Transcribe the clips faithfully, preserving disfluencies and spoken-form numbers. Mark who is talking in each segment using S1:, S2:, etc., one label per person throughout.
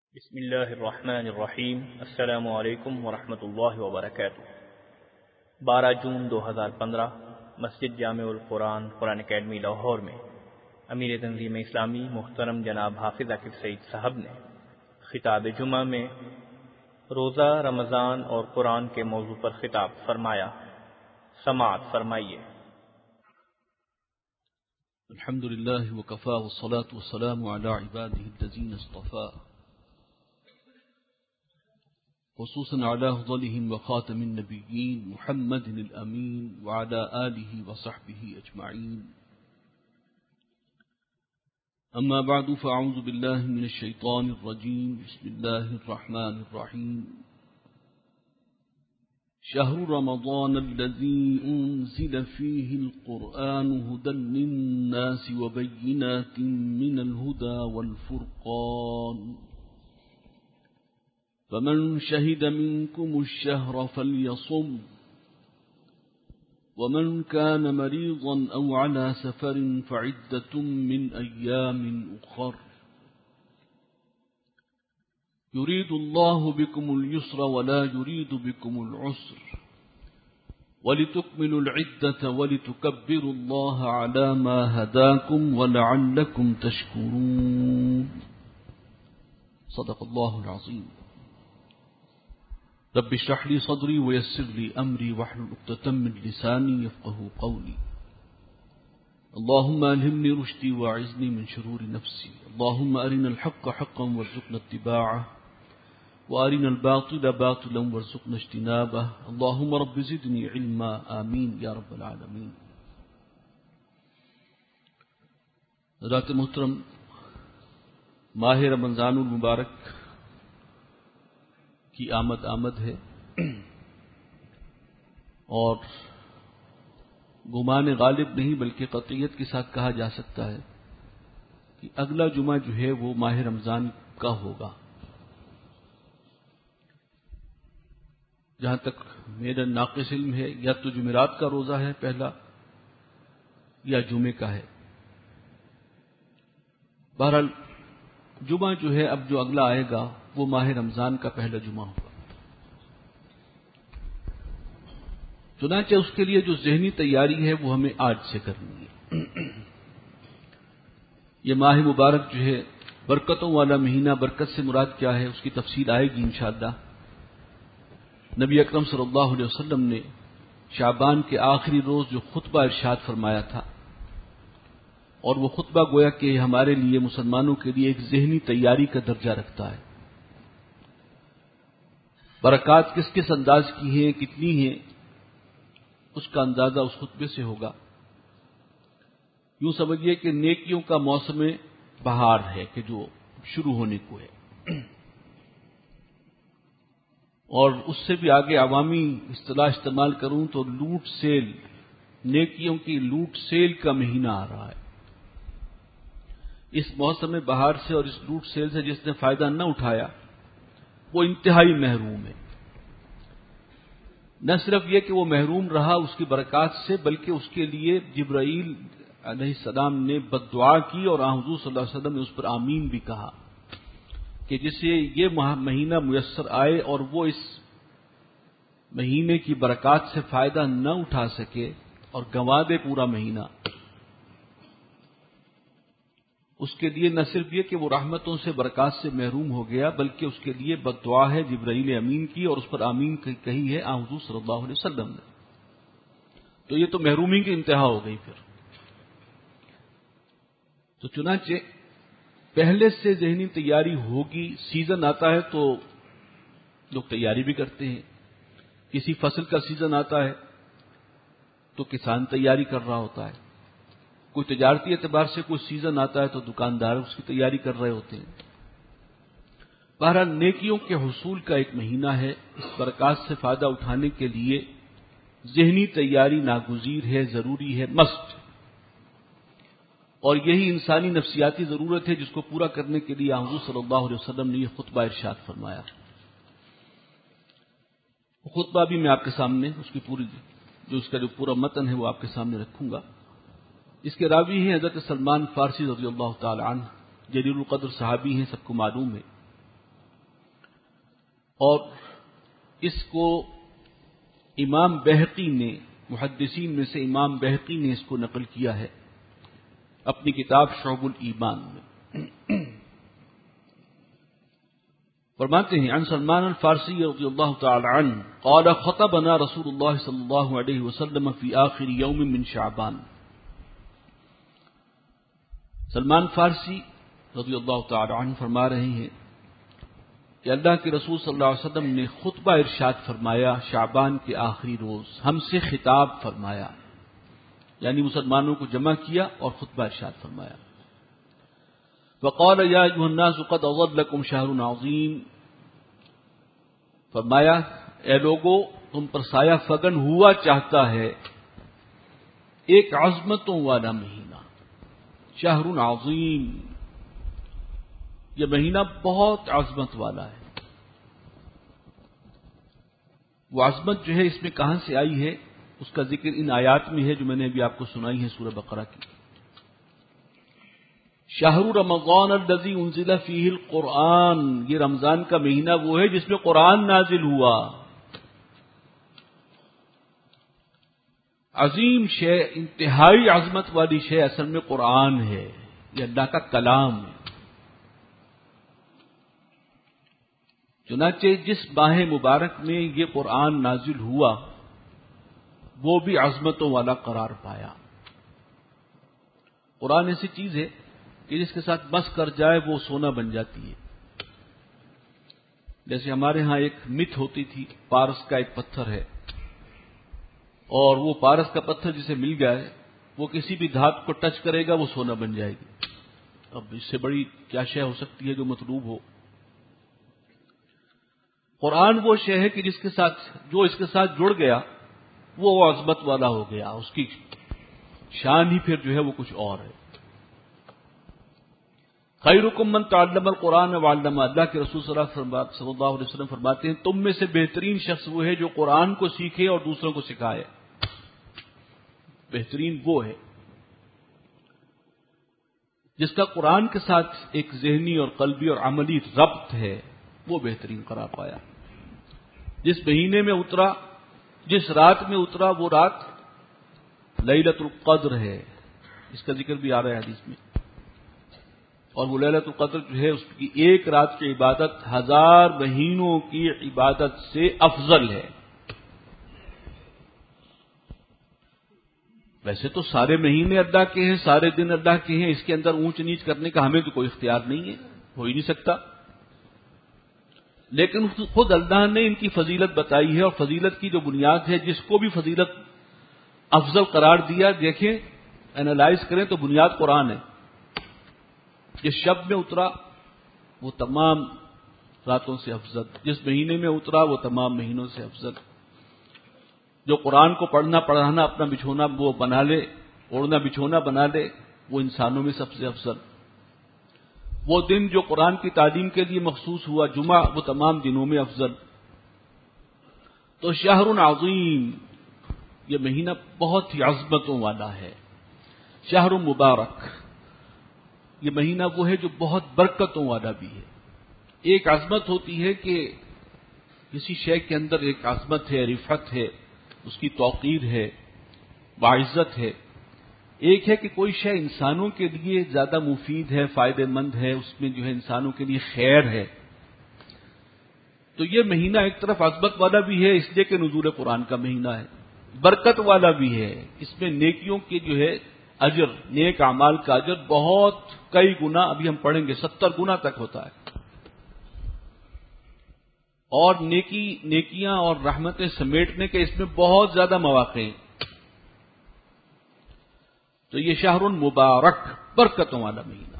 S1: بسم اللہ الرحمن الرحیم۔ السلام علیکم ورحمۃ اللہ وبرکاتہ۔ بارہ جون دو ہزار پندرہ مسجد جامع القرآن قرآن اکیڈمی لاہور میں امیر تنظیم اسلامی محترم جناب حافظ عاقب سعید صاحب نے خطاب جمعہ میں روزہ رمضان اور قرآن کے موضوع پر خطاب فرمایا۔ سماعت فرمائیے۔
S2: الحمد للہ وکفا والصلاة والسلام علی عباده الذین اصطفى، خصوصا على أفضلهم وخاتم النبيين محمد الأمين وعلى آله وصحبه أجمعين. أما بعد فأعوذ بالله من الشيطان الرجيم. بسم الله الرحمن الرحيم. شهر رمضان الذي أنزل فيه القرآن هدى للناس وبينات من الهدى والفرقان، فمن شهد منكم الشهر فليصم، ومن كان مريضا أو على سفر فعدة من أيام أخر، يريد الله بكم اليسر ولا يريد بكم العسر، ولتكملوا العدة ولتكبروا الله على ما هداكم ولعلكم تشكرون. صدق الله العظيم. رب اشرح لي صدري ويسر لي أمري واحلل عقدة من لساني يفقهوا قولي. اللهم ألهمني رشدي واعذني من شرور نفسي. اللهم أرنا الحق حقا وارزقنا اتباعه، وأرنا الباطل باطلا وارزقنا اجتنابه. اللهم رب زدني علما. آمين يا رب العالمين. حضرات محترم، ماہ رمضان المبارک کی آمد آمد ہے، اور گمان غالب نہیں بلکہ قطعیت کے ساتھ کہا جا سکتا ہے کہ اگلا جمعہ جو ہے وہ ماہ رمضان کا ہوگا۔ جہاں تک میرا ناقص علم ہے، یا تو جمعرات کا روزہ ہے پہلا، یا جمعے کا ہے۔ بہرحال جمعہ جو ہے اب جو اگلا آئے گا وہ ماہ رمضان کا پہلا جمعہ ہوگا۔ چنانچہ اس کے لیے جو ذہنی تیاری ہے وہ ہمیں آج سے کرنی ہے۔ یہ ماہ مبارک جو ہے برکتوں والا مہینہ، برکت سے مراد کیا ہے اس کی تفصیل آئے گی انشاءاللہ۔ نبی اکرم صلی اللہ علیہ وسلم نے شعبان کے آخری روز جو خطبہ ارشاد فرمایا تھا، اور وہ خطبہ گویا کہ ہمارے لیے مسلمانوں کے لیے ایک ذہنی تیاری کا درجہ رکھتا ہے۔ برکات کس کس انداز کی ہیں، کتنی ہیں، اس کا اندازہ اس خطبے سے ہوگا۔ یوں سمجھیے کہ نیکیوں کا موسم بہار ہے کہ جو شروع ہونے کو ہے، اور اس سے بھی آگے عوامی اصطلاح استعمال کروں تو لوٹ سیل، نیکیوں کی لوٹ سیل کا مہینہ آ رہا ہے۔ اس موسم بہار سے اور اس لوٹ سیل سے جس نے فائدہ نہ اٹھایا وہ انتہائی محروم ہے۔ نہ صرف یہ کہ وہ محروم رہا اس کی برکات سے، بلکہ اس کے لیے جبرائیل علیہ السلام نے بد دعا کی، اور آن حضور صلی اللہ علیہ وسلم نے اس پر آمین بھی کہا کہ جسے یہ مہینہ میسر آئے اور وہ اس مہینے کی برکات سے فائدہ نہ اٹھا سکے اور گنوا دے پورا مہینہ، اس کے لیے نہ صرف یہ کہ وہ رحمتوں سے برکات سے محروم ہو گیا، بلکہ اس کے لیے بد دعا ہے جبرائیل امین کی، اور اس پر آمین کہی ہے آن حضور صلی اللہ علیہ وسلم نے۔ تو یہ تو محرومی کی انتہا ہو گئی پھر۔ تو چنانچہ پہلے سے ذہنی تیاری ہوگی۔ سیزن آتا ہے تو لوگ تیاری بھی کرتے ہیں، کسی فصل کا سیزن آتا ہے تو کسان تیاری کر رہا ہوتا ہے، کوئی تجارتی اعتبار سے کوئی سیزن آتا ہے تو دکاندار اس کی تیاری کر رہے ہوتے ہیں۔ بہرحال نیکیوں کے حصول کا ایک مہینہ ہے، اس برکات سے فائدہ اٹھانے کے لیے ذہنی تیاری ناگزیر ہے، ضروری ہے، مست، اور یہی انسانی نفسیاتی ضرورت ہے جس کو پورا کرنے کے لیے حضور صلی اللہ علیہ وسلم نے یہ خطبہ ارشاد فرمایا۔ خطبہ بھی میں آپ کے سامنے اس کی پوری جو اس کا جو پورا متن ہے وہ آپ کے سامنے رکھوں گا۔ اس کے راوی ہیں حضرت سلمان فارسی رضی اللہ تعالی عنہ، جلیل القدر صحابی ہیں، سب کو معلوم ہے۔ اور اس کو امام بہقی نے، محدثین میں سے امام بہقی نے اس کو نقل کیا ہے اپنی کتاب شعب الایمان میں۔ فرماتے ہیں عن سلمان الفارسی رضی اللہ تعالی عنہ قال خطبنا رسول اللہ صلی اللہ علیہ وسلم فی آخر یوم من شعبان۔ سلمان فارسی رضی اللہ تعالی عنہ فرما رہے ہیں کہ اللہ کے رسول صلی اللہ علیہ وسلم نے خطبہ ارشاد فرمایا شعبان کے آخری روز، ہم سے خطاب فرمایا، یعنی مسلمانوں کو جمع کیا اور خطبہ ارشاد فرمایا۔ وقال یا ایھا الناس قد اظلکم شہر عظیم، فرمایا اے لوگو تم پر سایہ فگن ہوا چاہتا ہے ایک عظمتوں والا مہینہ، شہر عظیم، یہ مہینہ بہت عظمت والا ہے۔ وہ عظمت جو ہے اس میں کہاں سے آئی ہے اس کا ذکر ان آیات میں ہے جو میں نے ابھی آپ کو سنائی ہے سورہ بقرہ کی۔ شہر رمضان الذی انزل فیہ القرآن، یہ رمضان کا مہینہ وہ ہے جس میں قرآن نازل ہوا۔ عظیم شے، انتہائی عظمت والی شے اصل میں قرآن ہے، یہ اللہ کا کلام ہے۔ چنانچہ جس ماہ مبارک میں یہ قرآن نازل ہوا وہ بھی عظمتوں والا قرار پایا۔ قرآن ایسی چیز ہے کہ جس کے ساتھ مس کر جائے وہ سونا بن جاتی ہے۔ جیسے ہمارے ہاں ایک مت ہوتی تھی، پارس کا ایک پتھر ہے، اور وہ پارس کا پتھر جسے مل جائے وہ کسی بھی دھات کو ٹچ کرے گا وہ سونا بن جائے گی۔ اب اس سے بڑی کیا شے ہو سکتی ہے جو مطلوب ہو۔ قرآن وہ شے ہے کہ جس کے ساتھ جو اس کے ساتھ جڑ گیا وہ عظمت والا ہو گیا، اس کی شان ہی پھر جو ہے وہ کچھ اور ہے۔ خیرکم من تعلم القرآن وعلمہ، اللہ کے رسول صلی اللہ علیہ وسلم فرماتے ہیں تم میں سے بہترین شخص وہ ہے جو قرآن کو سیکھے اور دوسروں کو سکھائے۔ بہترین وہ ہے جس کا قرآن کے ساتھ ایک ذہنی اور قلبی اور عملی ربط ہے، وہ بہترین قرار پایا۔ جس مہینے میں اترا، جس رات میں اترا، وہ رات لیلۃ القدر ہے، اس کا ذکر بھی آ رہا ہے حدیث میں۔ اور وہ لیلۃ القدر جو ہے اس کی ایک رات کی عبادت ہزار مہینوں کی عبادت سے افضل ہے۔ ویسے تو سارے مہینے اللہ کے ہیں، سارے دن اللہ کے ہیں، اس کے اندر اونچ نیچ کرنے کا ہمیں تو کوئی اختیار نہیں ہے، ہو ہی نہیں سکتا، لیکن خود اللہ نے ان کی فضیلت بتائی ہے، اور فضیلت کی جو بنیاد ہے جس کو بھی فضیلت افضل قرار دیا، دیکھیں اینالائز کریں تو بنیاد قرآن ہے۔ جس شب میں اترا وہ تمام راتوں سے افضل، جس مہینے میں اترا وہ تمام مہینوں سے افضل۔ جو قرآن کو پڑھنا پڑھانا اپنا بچھونا وہ بنا لے، اوڑھنا بچھونا بنا لے، وہ انسانوں میں سب سے افضل۔ وہ دن جو قرآن کی تعلیم کے لیے مخصوص ہوا جمعہ، وہ تمام دنوں میں افضل۔ تو شہر عظیم، یہ مہینہ بہت ہی عظمتوں والا ہے۔ شہر مبارک، یہ مہینہ وہ ہے جو بہت برکتوں والا بھی ہے۔ ایک عظمت ہوتی ہے کہ کسی شے کے اندر ایک عظمت ہے، رفعت ہے، اس کی توقیر ہے، باعزت ہے۔ ایک ہے کہ کوئی شے انسانوں کے لیے زیادہ مفید ہے، فائدہ مند ہے، اس میں جو ہے انسانوں کے لیے خیر ہے۔ تو یہ مہینہ ایک طرف عظمت والا بھی ہے اس لیے کہ نزول قرآن کا مہینہ ہے، برکت والا بھی ہے، اس میں نیکیوں کے جو ہے اجر، نیک اعمال کا اجر بہت کئی گنا، ابھی ہم پڑھیں گے ستر گنا تک ہوتا ہے، اور نیکی نیکیاں اور رحمتیں سمیٹنے کے اس میں بہت زیادہ مواقع ہیں۔ تو یہ شہر مبارک، برکتوں والا مہینہ۔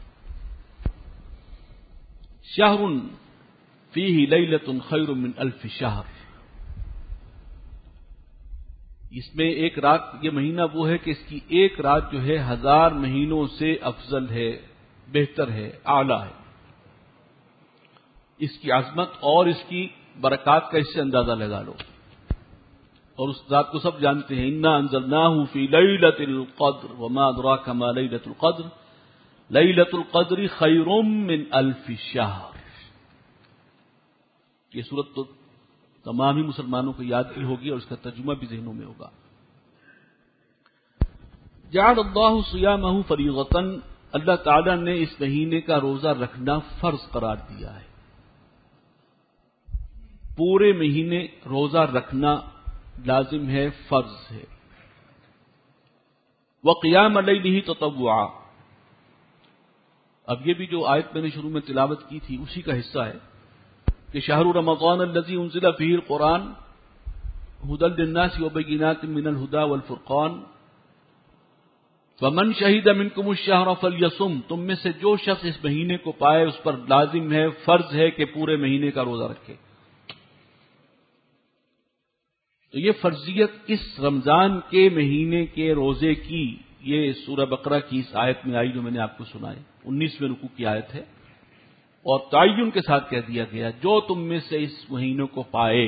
S2: شہر فیہ لیلۃ خیر من الف شہر، اس میں ایک رات، یہ مہینہ وہ ہے کہ اس کی ایک رات جو ہے ہزار مہینوں سے افضل ہے، بہتر ہے، اعلیٰ ہے۔ اس کی عظمت اور اس کی برکات کا اس سے اندازہ لگا لو، اور اس رات کو سب جانتے ہیں، انا انزلناہ فی لیلۃ القدر وما ادراک ما لیلۃ القدر لیلۃ القدر خیر من الف شہر۔ یہ صورت تو تمام ہی مسلمانوں کو یاد بھی ہوگی اور اس کا ترجمہ بھی ذہنوں میں ہوگا. جعل اللہ صیامہ فریضۃ، اللہ تعالیٰ نے اس مہینے کا روزہ رکھنا فرض قرار دیا ہے. پورے مہینے روزہ رکھنا لازم ہے، فرض ہے. وقیام لیلہ تطوعا، اب یہ بھی جو آیت میں نے شروع میں تلاوت کی تھی اسی کا حصہ ہے کہ شہر رمضان الذی انزل فیہ القرآن ھدی للناس وبینات من الھدی والفرقان فمن شہد منکم الشہر فلیصم، تم میں سے جو شخص اس مہینے کو پائے اس پر لازم ہے، فرض ہے کہ پورے مہینے کا روزہ رکھے. تو یہ فرضیت اس رمضان کے مہینے کے روزے کی یہ سورہ بقرہ کی اس آیت میں آئی جو میں نے آپ کو سنائی، انیسویں رکوع کی آیت ہے، اور تعین کے ساتھ کہہ دیا گیا جو تم میں سے اس مہینے کو پائے.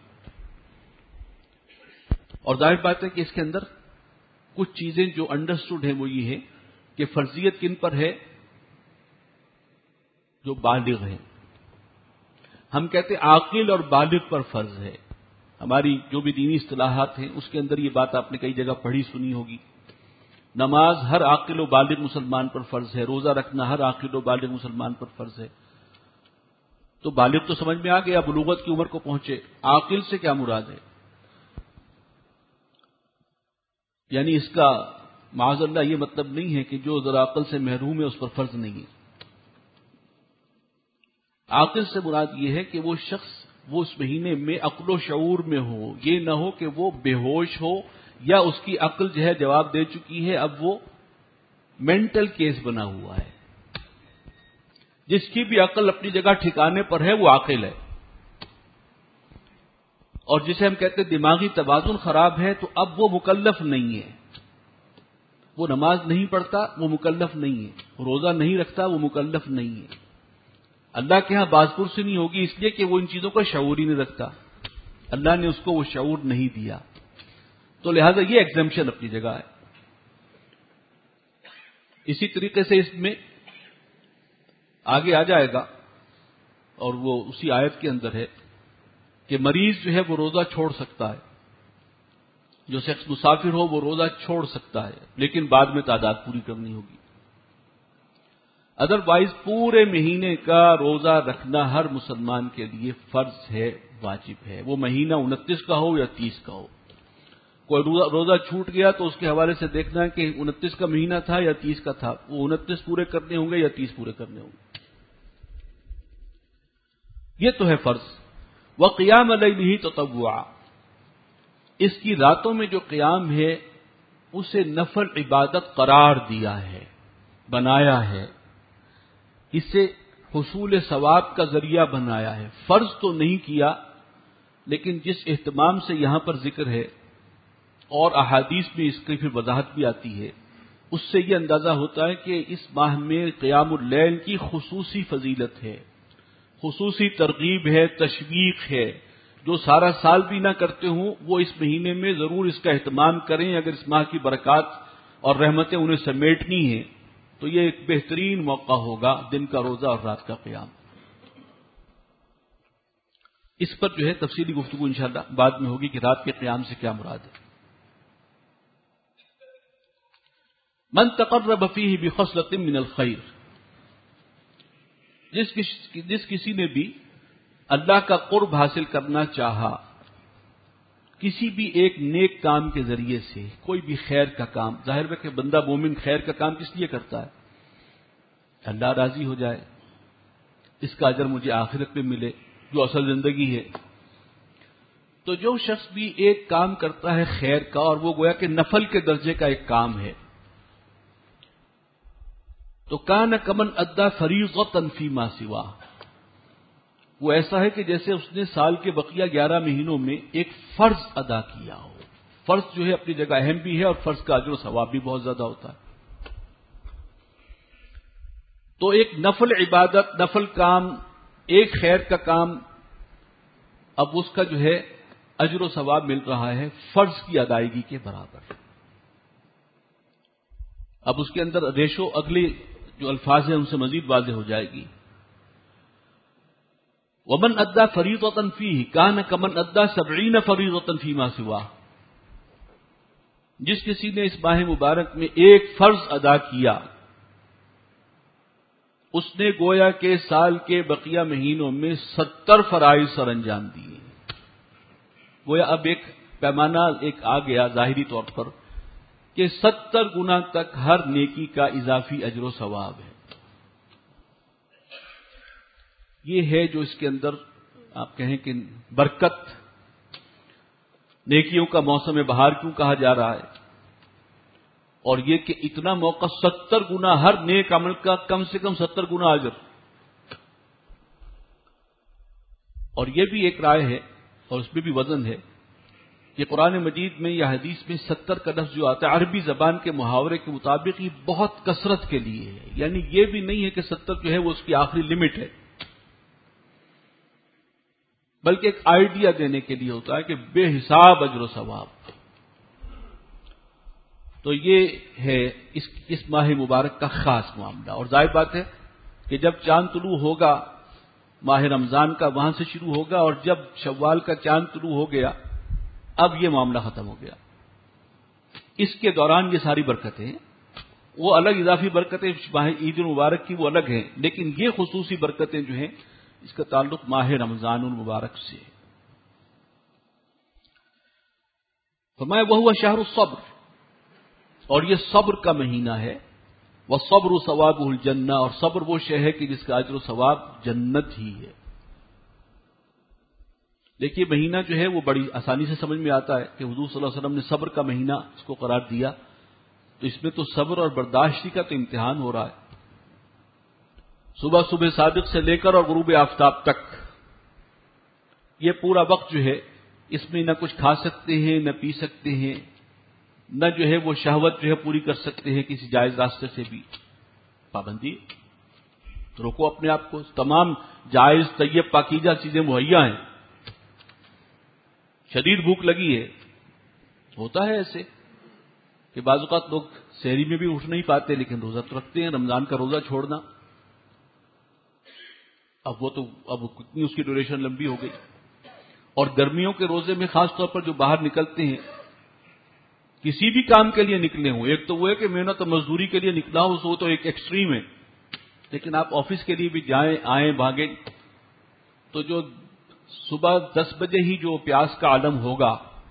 S2: اور ظاہر بات ہے کہ اس کے اندر کچھ چیزیں جو انڈرسٹوڈ ہیں وہ یہ ہے کہ فرضیت کن پر ہے؟ جو بالغ ہیں. ہم کہتے ہیں عاقل اور بالغ پر فرض ہے. ہماری جو بھی دینی اصطلاحات ہیں اس کے اندر یہ بات آپ نے کئی جگہ پڑھی سنی ہوگی. نماز ہر عاقل و بالغ مسلمان پر فرض ہے، روزہ رکھنا ہر عاقل و بالغ مسلمان پر فرض ہے. تو بالغ تو سمجھ میں آ گیا، بلوغت کی عمر کو پہنچے. عاقل سے کیا مراد ہے؟ یعنی اس کا معاذ اللہ یہ مطلب نہیں ہے کہ جو ذرا عقل سے محروم ہے اس پر فرض نہیں ہے. عاقل سے مراد یہ ہے کہ وہ شخص وہ اس مہینے میں عقل و شعور میں ہو، یہ نہ ہو کہ وہ بے ہوش ہو یا اس کی عقل جو ہے جواب دے چکی ہے، اب وہ مینٹل کیس بنا ہوا ہے. جس کی بھی عقل اپنی جگہ ٹھکانے پر ہے وہ عاقل ہے. اور جسے ہم کہتے ہیں دماغی توازن خراب ہے تو اب وہ مکلف نہیں ہے. وہ نماز نہیں پڑھتا وہ مکلف نہیں ہے، روزہ نہیں رکھتا وہ مکلف نہیں ہے. اللہ کے ہاں باز پرسی نہیں ہوگی اس لیے کہ وہ ان چیزوں کا شعور ہی نہیں رکھتا. اللہ نے اس کو وہ شعور نہیں دیا، تو لہذا یہ ایگزمپشن اپنی جگہ ہے. اسی طریقے سے اس میں آگے آ جائے گا اور وہ اسی آیت کے اندر ہے کہ مریض جو ہے وہ روزہ چھوڑ سکتا ہے، جو شخص مسافر ہو وہ روزہ چھوڑ سکتا ہے لیکن بعد میں تعداد پوری کرنی ہوگی. ادروائز پورے مہینے کا روزہ رکھنا ہر مسلمان کے لیے فرض ہے، واجب ہے. وہ مہینہ انتیس کا ہو یا تیس کا ہو. کوئی روزہ چھوٹ گیا تو اس کے حوالے سے دیکھنا ہے کہ انتیس کا مہینہ تھا یا تیس کا تھا، وہ انتیس پورے کرنے ہوں گے یا تیس پورے کرنے ہوں گے. یہ تو ہے فرض. وقیام لیلہ تطوعا، اس کی راتوں میں جو قیام ہے اسے نفل عبادت قرار دیا ہے، بنایا ہے، اسے حصول ثواب کا ذریعہ بنایا ہے. فرض تو نہیں کیا لیکن جس اہتمام سے یہاں پر ذکر ہے اور احادیث میں اس کی پھر وضاحت بھی آتی ہے، اس سے یہ اندازہ ہوتا ہے کہ اس ماہ میں قیام اللیل کی خصوصی فضیلت ہے، خصوصی ترغیب ہے، تشویق ہے. جو سارا سال بھی نہ کرتے ہوں وہ اس مہینے میں ضرور اس کا اہتمام کریں. اگر اس ماہ کی برکات اور رحمتیں انہیں سمیٹنی ہیں تو یہ ایک بہترین موقع ہوگا، دن کا روزہ اور رات کا قیام. اس پر جو ہے تفصیلی گفتگو انشاءاللہ بعد میں ہوگی کہ رات کے قیام سے کیا مراد ہے. من تقرب فیہ بخصلۃ من الخیر، جس کسی جس کسی نے بھی اللہ کا قرب حاصل کرنا چاہا کسی بھی ایک نیک کام کے ذریعے سے، کوئی بھی خیر کا کام. ظاہر ہے کہ بندہ مومن خیر کا کام کس لیے کرتا ہے؟ اللہ راضی ہو جائے، اس کا اجر مجھے آخرت میں ملے جو اصل زندگی ہے. تو جو شخص بھی ایک کام کرتا ہے خیر کا اور وہ گویا کہ نفل کے درجے کا ایک کام ہے تو کان کمن ادا فریضۃ فیما سوا، وہ ایسا ہے کہ جیسے اس نے سال کے بقیہ گیارہ مہینوں میں ایک فرض ادا کیا ہو. فرض جو ہے اپنی جگہ اہم بھی ہے اور فرض کا اجر و ثواب بھی بہت زیادہ ہوتا ہے. تو ایک نفل عبادت، نفل کام، ایک خیر کا کام، اب اس کا جو ہے اجر و ثواب مل رہا ہے فرض کی ادائیگی کے برابر. اب اس کے اندر ریشو اگلی جو الفاظ ہیں ان سے مزید واضح ہو جائے گی. ومن ادا فریضۃ فیہ کان کمن ادا سبعین فریضۃ فیما سواہ، جس کسی نے اس ماہ مبارک میں ایک فرض ادا کیا اس نے گویا کہ سال کے بقیہ مہینوں میں ستر فرائض سر انجام دیے. گویا اب ایک پیمانہ ایک آ گیا ظاہری طور پر کہ ستر گنا تک ہر نیکی کا اضافی اجر و ثواب ہے. یہ ہے جو اس کے اندر آپ کہیں کہ برکت، نیکیوں کا موسم بہار کیوں کہا جا رہا ہے، اور یہ کہ اتنا موقع ستر گنا ہر نیک عمل کا کم سے کم ستر گنا اجر. اور یہ بھی ایک رائے ہے اور اس میں بھی وزن ہے کہ قرآن مجید میں یا حدیث میں ستر کا لفظ جو آتا ہے عربی زبان کے محاورے کے مطابق یہ بہت کثرت کے لیے ہے، یعنی یہ بھی نہیں ہے کہ ستر جو ہے وہ اس کی آخری لمٹ ہے، بلکہ ایک آئیڈیا دینے کے لیے ہوتا ہے کہ بے حساب اجر و ثواب. تو یہ ہے اس اس ماہ مبارک کا خاص معاملہ. اور ظاہر بات ہے کہ جب چاند طلوع ہوگا ماہ رمضان کا وہاں سے شروع ہوگا، اور جب شوال کا چاند طلوع ہو گیا اب یہ معاملہ ختم ہو گیا. اس کے دوران یہ ساری برکتیں وہ الگ اضافی برکتیں ماہ عید المبارک کی وہ الگ ہیں، لیکن یہ خصوصی برکتیں جو ہیں اس کا تعلق ماہ رمضان المبارک سے. فرمایا وہو شہر الصبر، اور یہ صبر کا مہینہ ہے. والصبر ثوابہ الجنہ، اور صبر وہ شے ہے کہ جس کا اجر و ثواب جنت ہی ہے. دیکھیے مہینہ جو ہے وہ بڑی آسانی سے سمجھ میں آتا ہے کہ حضور صلی اللہ علیہ وسلم نے صبر کا مہینہ اس کو قرار دیا، تو اس میں تو صبر اور برداشتی کا تو امتحان ہو رہا ہے. صبح صبح صادق سے لے کر اور غروب آفتاب تک یہ پورا وقت جو ہے اس میں نہ کچھ کھا سکتے ہیں نہ پی سکتے ہیں، نہ جو ہے وہ شہوت جو ہے پوری کر سکتے ہیں کسی جائز راستے سے بھی. پابندی، روکو اپنے آپ کو. تمام جائز طیب پاکیزہ چیزیں مہیا ہیں. شدید بھوک لگی ہے، ہوتا ہے ایسے کہ بعض اوقات لوگ سحری میں بھی اٹھ نہیں پاتے لیکن روزہ تو رکھتے ہیں. رمضان کا روزہ چھوڑنا، اب وہ تو اب کتنی اس کی ڈیوریشن لمبی ہو گئی. اور گرمیوں کے روزے میں خاص طور پر جو باہر نکلتے ہیں کسی بھی کام کے لیے نکلے ہوں، ایک تو وہ ہے کہ محنت اور مزدوری کے لیے نکلا ہو وہ تو ایک ایکسٹریم ہے، لیکن آپ آفس کے لیے بھی جائیں آئیں بھاگیں تو جو صبح دس بجے ہی جو پیاس کا عالم ہوگا،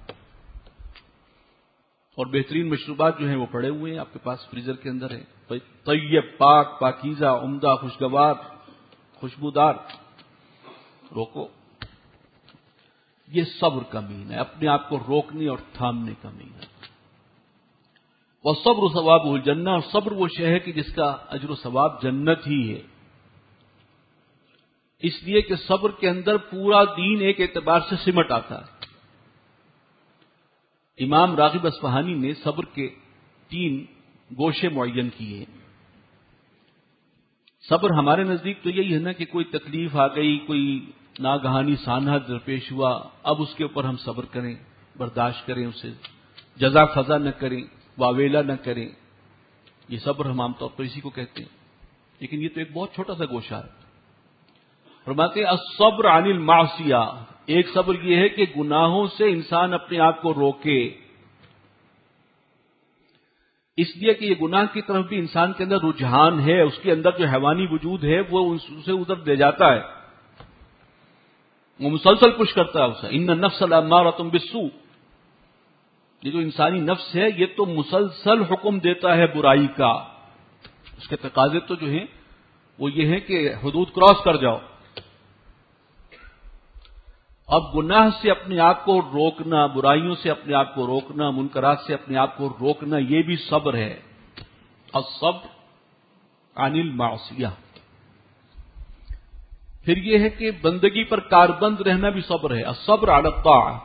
S2: اور بہترین مشروبات جو ہیں وہ پڑے ہوئے ہیں آپ کے پاس فریزر کے اندر ہیں، طیب پاک پاکیزہ عمدہ خوشگوار خوشبودار. روکو. یہ صبر کا مہینہ ہے، اپنے آپ کو روکنے اور تھامنے کا مہینہ. والصبر ثوابہ الجنہ، اور صبر وہ شے ہے کہ جس کا اجر و ثواب جنت ہی ہے. اس لیے کہ صبر کے اندر پورا دین ایک اعتبار سے سمٹ آتا ہے. امام راغب اصفہانی نے صبر کے تین گوشے معین کیے. صبر ہمارے نزدیک تو یہی ہے نا کہ کوئی تکلیف آ گئی، کوئی ناگہانی سانحہ درپیش ہوا، اب اس کے اوپر ہم صبر کریں، برداشت کریں، اسے جزا فضا نہ کریں، واویلا نہ کریں. یہ صبر ہم عام طور پر اسی کو کہتے ہیں، لیکن یہ تو ایک بہت چھوٹا سا گوشہ ہے. فرماتے ہیں الصبر عن المعصیہ، ایک صبر یہ ہے کہ گناہوں سے انسان اپنے آپ کو روکے، اس لیے کہ یہ گناہ کی طرف بھی انسان کے اندر رجحان ہے، اس کے اندر جو حیوانی وجود ہے وہ اسے ادھر لے جاتا ہے، وہ مسلسل پش کرتا ہے اسے. ان النفس لامارۃ بالسوء، یہ جو انسانی نفس ہے یہ تو مسلسل حکم دیتا ہے برائی کا. اس کے تقاضے تو جو ہیں وہ یہ ہیں کہ حدود کراس کر جاؤ. اب گناہ سے اپنے آپ کو روکنا، برائیوں سے اپنے آپ کو روکنا، منکرات سے اپنے آپ کو روکنا، یہ بھی صبر ہے. الصبر عن المعصیہ. پھر یہ ہے کہ بندگی پر کاربند رہنا بھی صبر ہے. الصبر علی الطاعہ،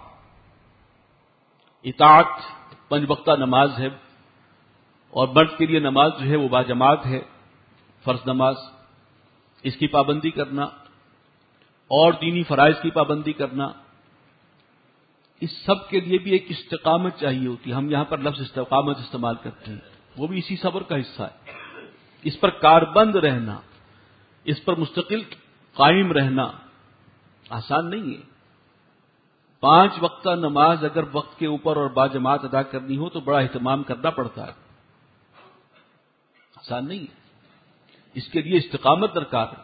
S2: اطاعت پنج وقتہ نماز ہے، اور مرد کے لیے نماز جو ہے وہ باجماعت ہے، فرض نماز، اس کی پابندی کرنا اور دینی فرائض کی پابندی کرنا، اس سب کے لیے بھی ایک استقامت چاہیے ہوتی ہے. ہم یہاں پر لفظ استقامت استعمال کرتے ہیں، وہ بھی اسی صبر کا حصہ ہے. اس پر کاربند رہنا، اس پر مستقل قائم رہنا، آسان نہیں ہے. پانچ وقتہ نماز اگر وقت کے اوپر اور باجماعت ادا کرنی ہو تو بڑا اہتمام کرنا پڑتا ہے. آسان نہیں ہے. اس کے لیے استقامت درکار ہے.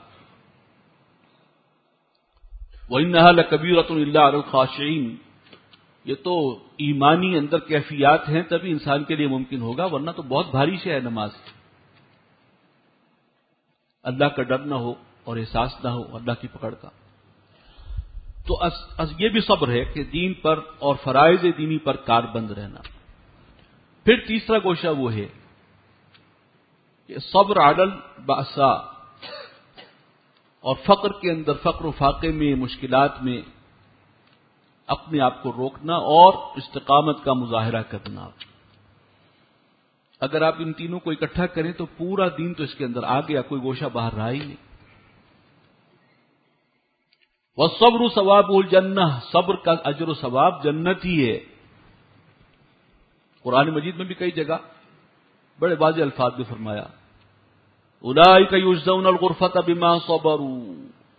S2: وَإِنَّهَا لَكَبِيرَةٌ إِلَّا عَلَى الْخَاشِعِينَ. یہ تو ایمانی اندر کیفیات ہیں تبھی انسان کے لیے ممکن ہوگا، ورنہ تو بہت بھاری شے ہے نماز. اللہ کا ڈر نہ ہو اور احساس نہ ہو اللہ کی پکڑ کا. تو اس اس یہ بھی صبر ہے کہ دین پر اور فرائض دینی پر کاربند رہنا. پھر تیسرا گوشہ وہ ہے کہ صبر علی البأساء، اور فقر کے اندر، فقر و فاقے میں، مشکلات میں اپنے آپ کو روکنا اور استقامت کا مظاہرہ کرنا. اگر آپ ان تینوں کو اکٹھا کریں تو پورا دین تو اس کے اندر آ گیا، کوئی گوشہ باہر رہا ہی نہیں. والصبر ثواب الجنہ، صبر کا اجر و ثواب جنت ہی ہے. قرآن مجید میں بھی کئی جگہ بڑے واضح الفاظ میں فرمایا اولئک یجزون الغرفۃ بما صبروا.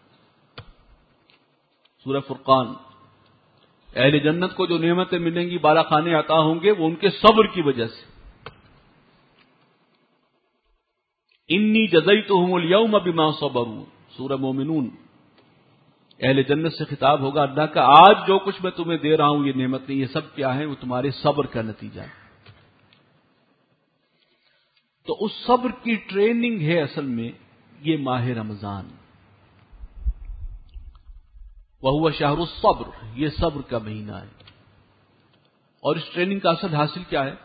S2: سورہ فرقان. اہل جنت کو جو نعمتیں ملیں گی، بالا خانے عطا ہوں گے، وہ ان کے صبر کی وجہ سے. انی جزیتہم الیوم بما صبروا. سورہ مومنون. اہل جنت سے خطاب ہوگا اللہ کا، آج جو کچھ میں تمہیں دے رہا ہوں یہ نعمتیں، یہ سب کیا ہیں؟ وہ تمہارے صبر کا نتیجہ ہے. تو اس صبر کی ٹریننگ ہے اصل میں یہ ماہ رمضان. وہو شہر الصبر، یہ صبر کا مہینہ ہے. اور اس ٹریننگ کا اصل حاصل کیا ہے؟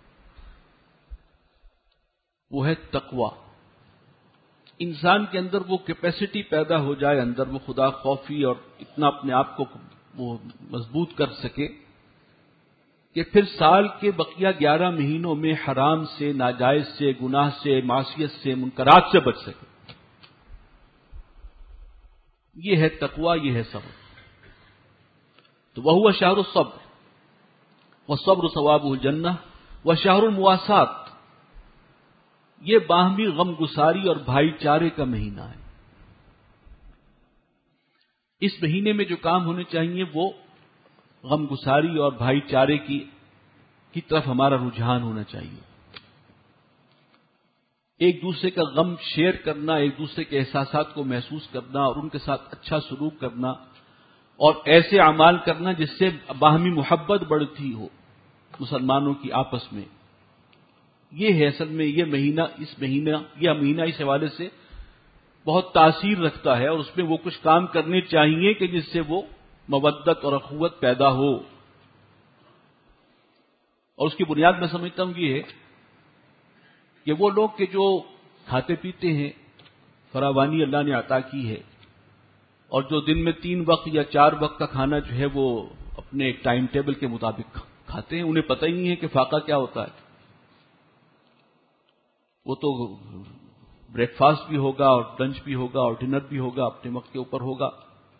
S2: وہ ہے تقوی. انسان کے اندر وہ کیپیسٹی پیدا ہو جائے، اندر وہ خدا خوفی اور اتنا اپنے آپ کو وہ مضبوط کر سکے کہ پھر سال کے بقیہ گیارہ مہینوں میں حرام سے، ناجائز سے، گناہ سے، معصیت سے، منکرات سے بچ سکے. یہ ہے تقوی، یہ ہے صبر. تو وہو شہر الصبر والصبر ثوابہ الجنہ وشہر المواسات. یہ باہمی غم گساری اور بھائی چارے کا مہینہ ہے. اس مہینے میں جو کام ہونے چاہیے وہ غم گساری اور بھائی چارے کی کی طرف ہمارا رجحان ہونا چاہیے. ایک دوسرے کا غم شیئر کرنا، ایک دوسرے کے احساسات کو محسوس کرنا اور ان کے ساتھ اچھا سلوک کرنا اور ایسے اعمال کرنا جس سے باہمی محبت بڑھتی ہو مسلمانوں کی آپس میں. یہ ہے اصل میں یہ مہینہ، اس مہینہ یہ مہینہ اس حوالے سے بہت تاثیر رکھتا ہے اور اس میں وہ کچھ کام کرنے چاہیے کہ جس سے وہ مودت اور اخوت پیدا ہو. اور اس کی بنیاد میں سمجھتا ہوں یہ ہے کہ وہ لوگ کہ جو کھاتے پیتے ہیں، فراوانی اللہ نے عطا کی ہے، اور جو دن میں تین وقت یا چار وقت کا کھانا جو ہے وہ اپنے ایک ٹائم ٹیبل کے مطابق کھاتے ہیں، انہیں پتہ ہی نہیں ہے کہ فاقہ کیا ہوتا ہے. وہ تو بریک فاسٹ بھی ہوگا اور لنچ بھی ہوگا اور ڈنر بھی ہوگا، اپنے وقت کے اوپر ہوگا.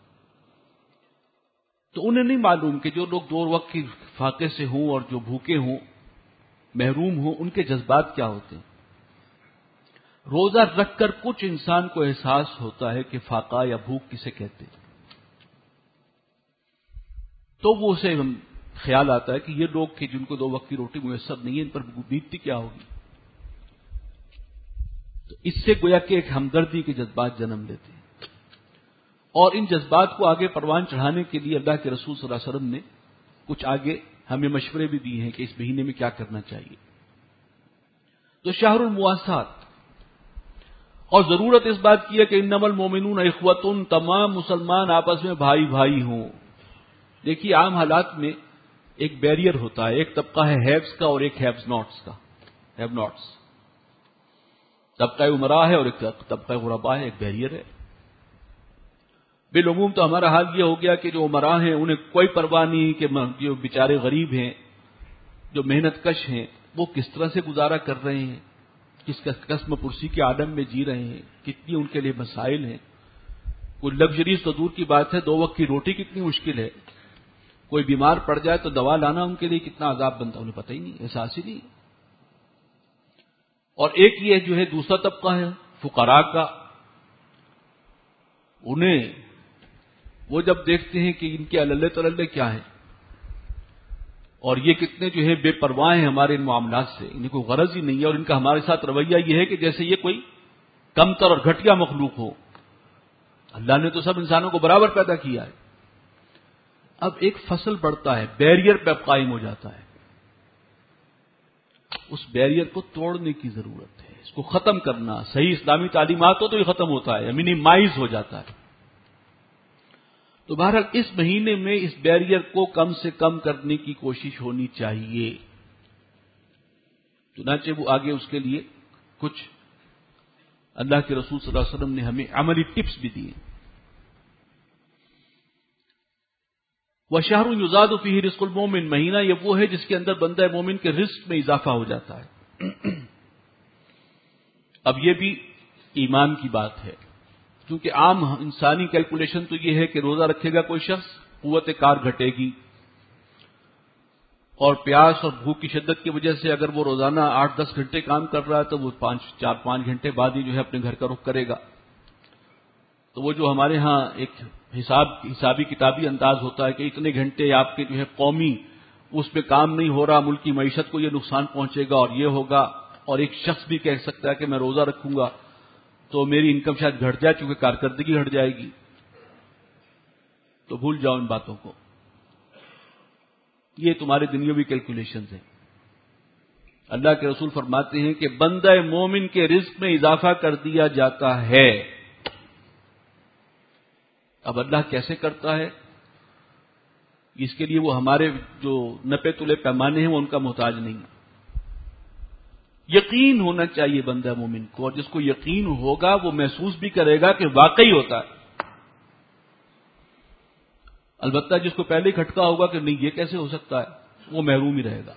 S2: تو انہیں نہیں معلوم کہ جو لوگ دو وقت کی فاقے سے ہوں اور جو بھوکے ہوں، محروم ہوں، ان کے جذبات کیا ہوتے ہیں. روزہ رکھ کر کچھ انسان کو احساس ہوتا ہے کہ فاقہ یا بھوک کسے کہتے ہیں، تو وہ اسے خیال آتا ہے کہ یہ لوگ کہ جن کو دو وقت کی روٹی میسر نہیں ہے، ان پر بیتتی کیا ہوگی. تو اس سے گویا کہ ایک ہمدردی کے جذبات جنم لیتے ہیں. اور ان جذبات کو آگے پروان چڑھانے کے لیے اللہ کے رسول صلی اللہ علیہ وسلم نے کچھ آگے ہمیں مشورے بھی دیے ہیں کہ اس مہینے میں کیا کرنا چاہیے. تو شہر المواسات، اور ضرورت اس بات کی ہے کہ انما المومنون اخوۃ، تمام مسلمان آپس میں بھائی بھائی ہوں. دیکھیے عام حالات میں ایک بیریئر ہوتا ہے، ایک طبقہ ہے ہیوز کا اور ایک ہیوز ناٹس کا. ہیو ناٹس طبقہ عمراء ہے اور ایک طبقہ غرباء ہے، ایک بیریئر ہے. بالعموم تو ہمارا حال یہ ہو گیا کہ جو عمراء ہیں انہیں کوئی پرواہ نہیں کہ جو بیچارے غریب ہیں، جو محنت کش ہیں، وہ کس طرح سے گزارا کر رہے ہیں، کس قسم پرسی کے عالم میں جی رہے ہیں، کتنی ان کے لیے مسائل ہیں. کوئی لگژریز تو دور کی بات ہے، دو وقت کی روٹی کتنی مشکل ہے. کوئی بیمار پڑ جائے تو دوا لانا ان کے لیے کتنا عذاب بنتا، انہیں پتہ ہی نہیں، احساس ہی نہیں. اور ایک یہ جو ہے دوسرا طبقہ ہے فقراء کا، انہیں وہ جب دیکھتے ہیں کہ ان کے اللہ تللے کیا ہیں اور یہ کتنے جو ہے بے پرواہ ہیں ہمارے ان معاملات سے، انہیں کوئی غرض ہی نہیں ہے، اور ان کا ہمارے ساتھ رویہ یہ ہے کہ جیسے یہ کوئی کمتر اور گھٹیا مخلوق ہو. اللہ نے تو سب انسانوں کو برابر پیدا کیا ہے. اب ایک فصل بڑھتا ہے، بیریئر پہ قائم ہو جاتا ہے، اس بیریئر کو توڑنے کی ضرورت ہے، اس کو ختم کرنا. صحیح اسلامی تعلیمات ہو تو یہ ختم ہوتا ہے، منیمائز ہو جاتا ہے. تو بہرحال اس مہینے میں اس بیریئر کو کم سے کم کرنے کی کوشش ہونی چاہیے. چنانچہ وہ آگے اس کے لیے کچھ اللہ کے رسول صلی اللہ علیہ وسلم نے ہمیں عملی ٹپس بھی دیے. وَشَهْرٌ يُزَادُ فِيهِ رِزْقُ الْمُؤْمِنِ، مہینہ یہ وہ ہے جس کے اندر بندہ مومن کے رزق میں اضافہ ہو جاتا ہے. اب یہ بھی ایمان کی بات ہے، کیونکہ عام انسانی کیلکولیشن تو یہ ہے کہ روزہ رکھے گا کوئی شخص، قوت کار گھٹے گی، اور پیاس اور بھوک کی شدت کی وجہ سے اگر وہ روزانہ آٹھ دس گھنٹے کام کر رہا ہے تو وہ پانچ چار پانچ گھنٹے بعد ہی جو ہے اپنے گھر کا رخ کرے گا. تو وہ جو ہمارے ہاں ایک حساب حسابی کتابی انداز ہوتا ہے کہ اتنے گھنٹے آپ کے جو ہے قومی اس پہ کام نہیں ہو رہا، ملک کی معیشت کو یہ نقصان پہنچے گا اور یہ ہوگا، اور ایک شخص بھی کہہ سکتا ہے کہ میں روزہ رکھوں گا تو میری انکم شاید گھٹ جائے چونکہ کارکردگی گھٹ جائے گی. تو بھول جاؤ ان باتوں کو، یہ تمہارے دنیاوی کیلکولیشنز ہیں. اللہ کے رسول فرماتے ہیں کہ بندہ مومن کے رزق میں اضافہ کر دیا جاتا ہے. اب اللہ کیسے کرتا ہے اس کے لیے وہ ہمارے جو نپے تلے پیمانے ہیں وہ ان کا محتاج نہیں ہے. یقین ہونا چاہیے بندہ مومن کو، اور جس کو یقین ہوگا وہ محسوس بھی کرے گا کہ واقعی ہوتا ہے. البتہ جس کو پہلے ہی کھٹکا ہوگا کہ نہیں یہ کیسے ہو سکتا ہے، وہ محروم ہی رہے گا.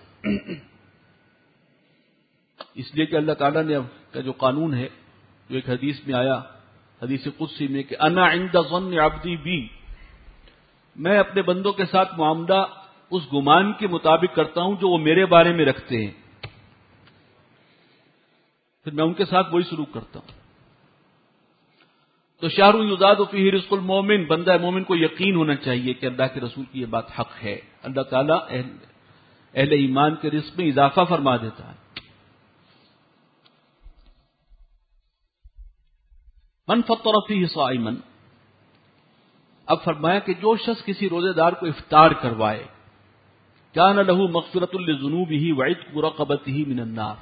S2: اس لیے کہ اللہ تعالیٰ نے کا جو قانون ہے، جو ایک حدیث میں آیا، حدیث قدسی میں، کہ انا عند ظن عبدی بی، میں اپنے بندوں کے ساتھ معاملہ اس گمان کے مطابق کرتا ہوں جو وہ میرے بارے میں رکھتے ہیں، پھر میں ان کے ساتھ وہی سلوک کرتا ہوں. تو شہر یزاد فیہ رزق المومن، بندہ مومن کو یقین ہونا چاہیے کہ اللہ کے رسول کی یہ بات حق ہے. اللہ تعالیٰ اہل, اہل ایمان کے رزق میں اضافہ فرما دیتا ہے. من فطر فیہ صائما، اب فرمایا کہ جو شخص کسی روزے دار کو افطار کروائے، کان لہ مغفرۃ لذنوبہ وعتق رقبتہ من النار،